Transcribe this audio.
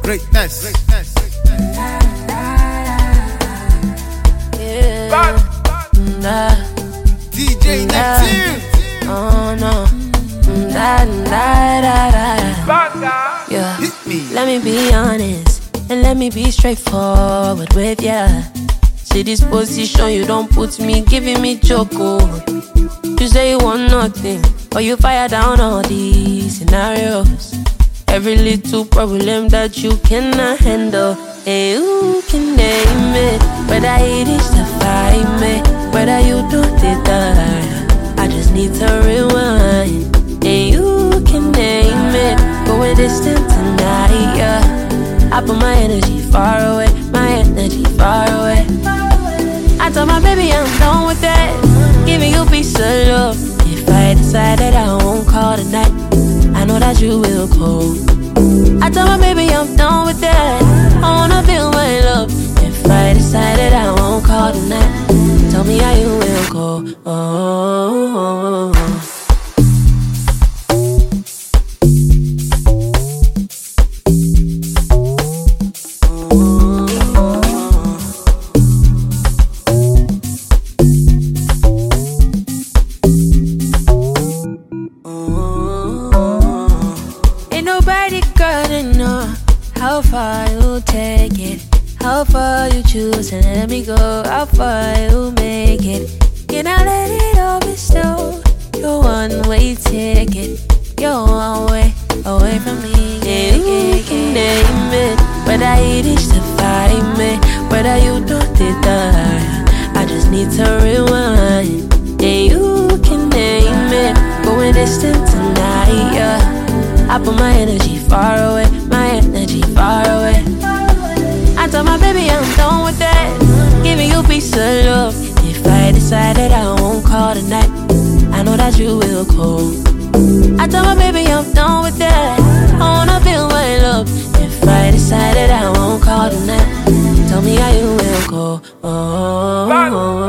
Greatness. DJ Neptune. Oh no. Yeah. Hit me. Let me be honest and let me be straightforward with ya. See this position you don't put me, giving me choco. You say you want nothing, but you fire down all these scenarios. Every little problem that you cannot handle. Hey, who can name it? Whether it is to find me, whether you don't die, I just need to rewind. Hey, you can name it. Go a distant tonight, yeah. I put my energy far away, my energy far away. I told my baby I'm done with that, giving you peace of love. If I decide that I won't call tonight, I know that you will call. I told my baby I'm done with that, I wanna feel my love. If I decide that I won't call tonight, tell me how you will go. Oh. How far you take it, how far you choose and let me go, how far you make it. Can I let it all be still? Your one-way ticket, your one way away from me. Yeah, you can name it, whether it is to find me, whether you don't die, I just need to rewind. Yeah, you can name it, going distant tonight, yeah. I put my energy far away, my energy far away. I told my baby I'm done with that, giving you peace of love. If I decide that I won't call tonight, I know that you will call. I told my baby I'm done with that, I wanna feel my love. If I decide that I won't call tonight, tell me how you will go. Oh.